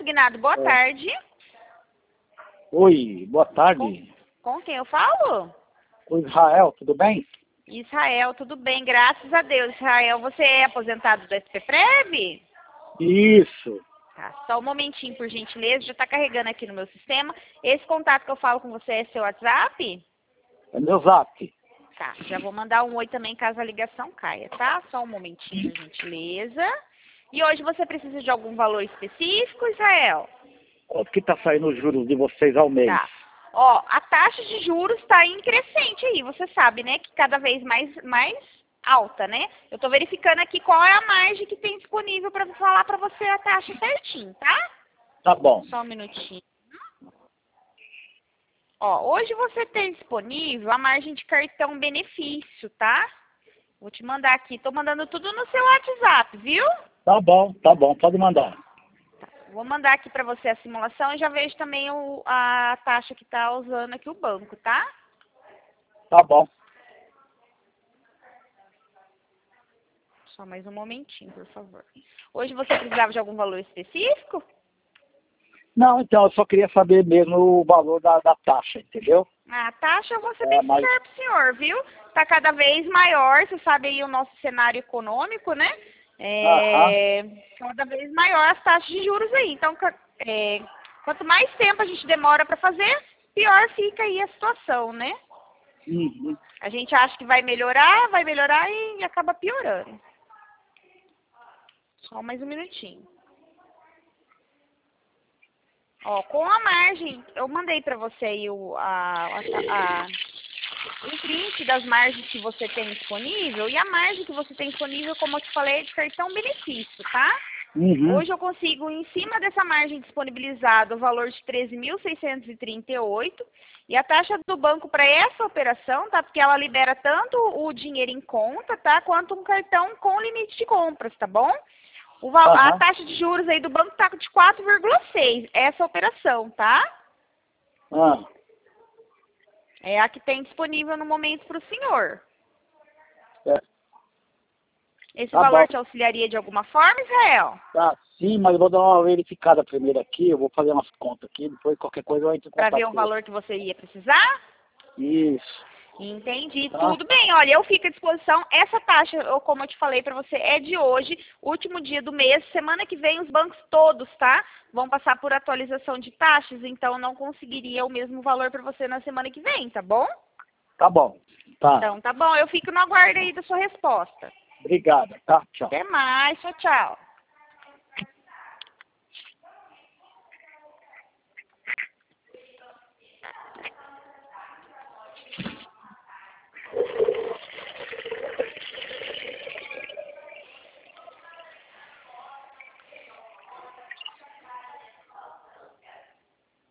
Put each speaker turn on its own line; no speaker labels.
consignado, boa tarde.
Oi, boa tarde.
Com quem eu falo?
O Israel, tudo bem?
Israel, tudo bem, graças a Deus. Israel, você é aposentado do SPPREV?
Isso.
Tá, só um momentinho, por gentileza, já está carregando aqui no meu sistema. Esse contato que eu falo com você é seu WhatsApp?
É meu zap.
Tá, já vou mandar um oi também caso a ligação caia, tá? Só um momentinho, por gentileza. E hoje você precisa de algum valor específico, Israel?
Quanto que tá saindo os juros de vocês ao mês?
Tá. Ó, a taxa de juros está em crescente aí, você sabe, né? Que cada vez mais alta, né? Eu tô verificando aqui qual é a margem que tem disponível para falar para você a taxa certinho, tá?
Tá bom.
Só um minutinho. Ó, hoje você tem disponível a margem de cartão benefício, tá? Vou te mandar aqui, tô mandando tudo no seu WhatsApp, viu?
Tá bom, pode mandar.
Vou mandar aqui para você a simulação e já vejo também a taxa que tá usando aqui o banco, tá?
Tá bom.
Só mais um momentinho, por favor. Hoje você precisava de algum valor específico?
Não, então, eu só queria saber mesmo o valor da taxa, entendeu?
A taxa eu vou ser bem
mas...
sincero pro senhor, viu? Tá cada vez maior, você sabe aí o nosso cenário econômico, né? Cada vez maior as taxas de juros aí. Então, quanto mais tempo a gente demora para fazer, pior fica aí a situação, né?
Uhum.
A gente acha que vai melhorar e acaba piorando. Só mais um minutinho. Ó, com a margem, eu mandei para você aí o print das margens que você tem disponível, e a margem que você tem disponível, como eu te falei, é de cartão benefício, tá?
Uhum.
Hoje eu consigo, em cima dessa margem disponibilizada, o valor de 13.638, e a taxa do banco para essa operação, tá? Porque ela libera tanto o dinheiro em conta, tá? Quanto um cartão com limite de compras, tá bom? A taxa de juros aí do banco tá de 4,6, essa operação, tá? É a que tem disponível no momento para o senhor. Esse valor te auxiliaria de alguma forma, Israel?
Tá, sim, mas eu vou dar uma verificada primeiro aqui, eu vou fazer umas contas aqui, depois qualquer coisa eu entro em contato.
Para ver o valor que você ia precisar?
Isso.
Entendi,
Tá.
tudo bem. Olha, eu fico à disposição. Essa taxa, como eu te falei para você, é de hoje, último dia do mês. Semana que vem os bancos todos, tá? Vão passar por atualização de taxas, então não conseguiria o mesmo valor para você na semana que vem, tá bom?
Tá bom. Tá.
Então, tá bom. Eu fico no aguardo aí da sua resposta.
Obrigada, tá? Tchau.
Até mais. Tchau, tchau.